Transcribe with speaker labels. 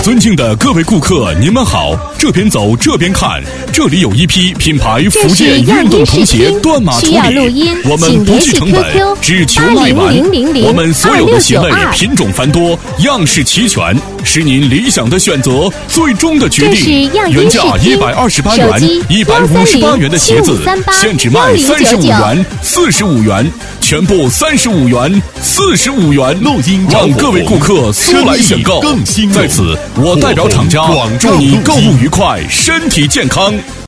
Speaker 1: 尊敬的各位顾客，你们好，这边走这边看，这里有一批品牌福建运动童鞋断码处理，我们不计成本，只求卖完。我们所有的鞋类品种繁多，样式齐全，是您理想的选择，最终的决定。原价128元、158元的鞋子，现只卖35元、45元，全部35元、45元，让各位顾客速来选购。在此，我代表厂家祝你购物愉快，身体健康。